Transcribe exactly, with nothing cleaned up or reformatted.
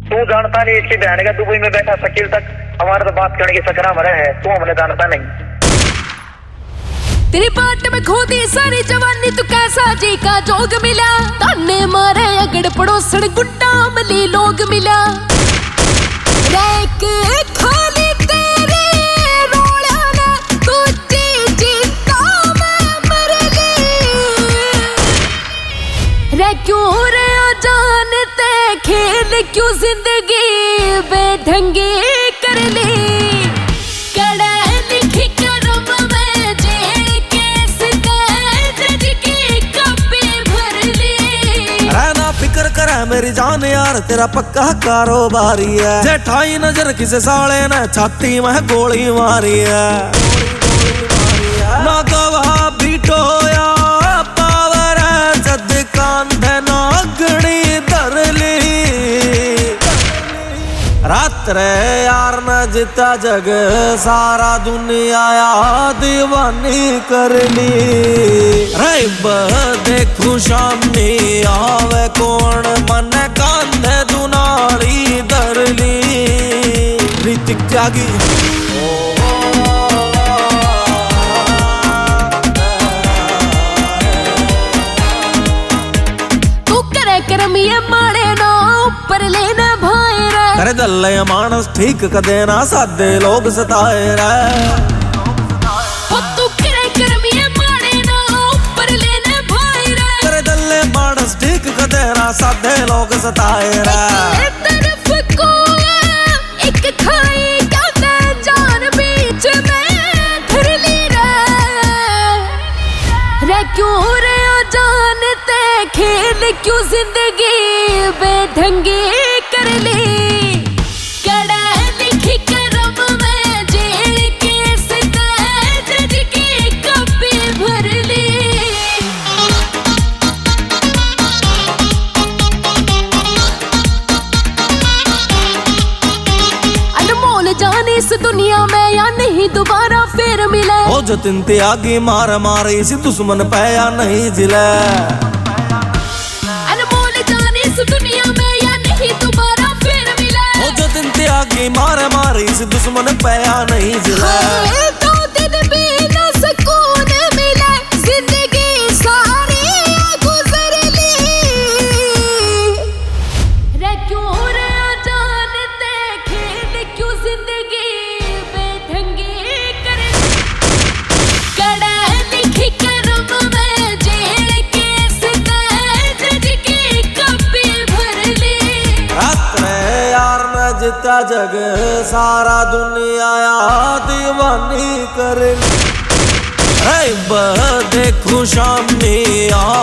तू जानता नहीं इसकी बहन का दुबई में बैठा शकील तक हमारे तो बात करने की सकरा मरे है, तू हमने जानता नहीं। तेरी बाट में खोदी सारी जवानी तू कैसा जी का जोग मिला, ताने मारे अगड़ पड़ोसन गुड्डा अमली लोग मिला। रैक खाली तेरे रोड़ा ना तुझे जीता मैं मर गई। रे क्यों रे जानते खेल क्यों जिंदगी बेढंगी कर ली। मेरी जान यार तेरा पक्का कारोबारी है, जेठाई नजर किसे साले ने छाती में गोली मारी है। ना गवाह बीटो या पावर है जद कांधे नागणी धर ली। रात रे यार न जिता जग सारा दुनिया या दीवानी कर ली। रैब देखू शामी आवे कौन मन कांधे दुनारी धर ली। ऋतिक त्यागी तू करे करमिए माड़े ना ऊपर लेना भाई रे। करे दल्ले मानस ठीक कदे ना सादे लोग सताए रे। तू करे करमिए माड़े ना ऊपर लेना भाई रे। करे दल्ले मानस ठीक कदे ना सादे लोग सताए रे। एक तरफ को एक खाई कहते जान बीच में धर ली रे। रे क्यों रे जानते खेल क्यों जिंदगी बेढंगी कर ली। जाने इस दुनिया में या नहीं दोबारा फिर मिले। ओ जतिन त्यागी मार मार इस दुश्मन पे या नहीं जिले। अनमोल जाने इस दुनिया में या नहीं दोबारा फिर मिले। ओ जतिन त्यागी मार मार इस दुश्मन पे या नहीं जिले। दो दिन भी न सुकून मिले जिंदगी सारी गुजर ली। रे क्यों रे जानते खेल क्यों जिंदगी जिता जग सारा दुनिया या दीवानी कर। देखू शामी